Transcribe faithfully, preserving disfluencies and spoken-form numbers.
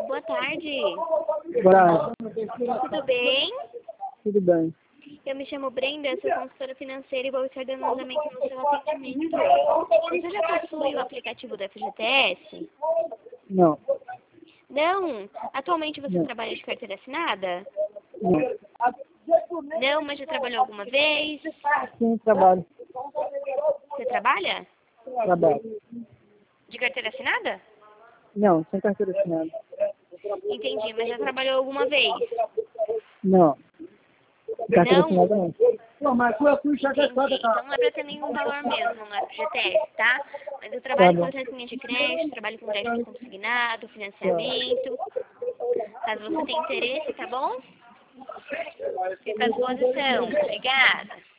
boa tarde. Boa. Tudo bem? Tudo bem. Eu me chamo Brenda, sou consultora financeira e vou estar dando andamento no seu atendimento. Você já possui o aplicativo do F G T S? Não. Não? Atualmente você Não. trabalha de carteira assinada? Não. Não, mas já trabalhou alguma vez? Sim, trabalho. Você trabalha? Trabalho. De carteira assinada? Não, sem carteira assinada. Entendi, mas já trabalhou alguma vez? Não. Carteira Não? assinada não. Entendi. Então não é para ter nenhum valor mesmo no F G T S, tá? Mas eu trabalho Tá com bom. linha de crédito, trabalho com crédito consignado, financiamento. Caso você tenha interesse, tá bom? Fica à disposição. Obrigada.